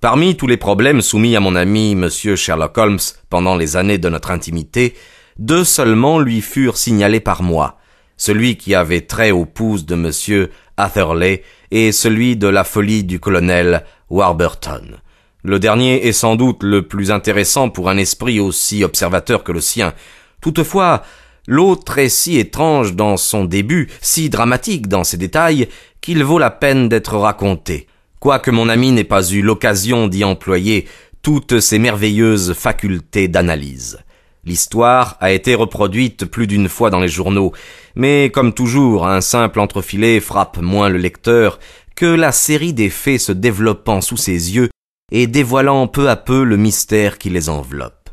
Parmi tous les problèmes soumis à mon ami Monsieur Sherlock Holmes pendant les années de notre intimité, 2 seulement lui furent signalés par moi, celui qui avait trait au pouce de Monsieur Atherley et celui de la folie du colonel Warburton. Le dernier est sans doute le plus intéressant pour un esprit aussi observateur que le sien. Toutefois, l'autre est si étrange dans son début, si dramatique dans ses détails, qu'il vaut la peine d'être raconté, quoique mon ami n'ait pas eu l'occasion d'y employer toutes ses merveilleuses facultés d'analyse. L'histoire a été reproduite plus d'une fois dans les journaux, mais comme toujours, un simple entrefilet frappe moins le lecteur que la série des faits se développant sous ses yeux et dévoilant peu à peu le mystère qui les enveloppe.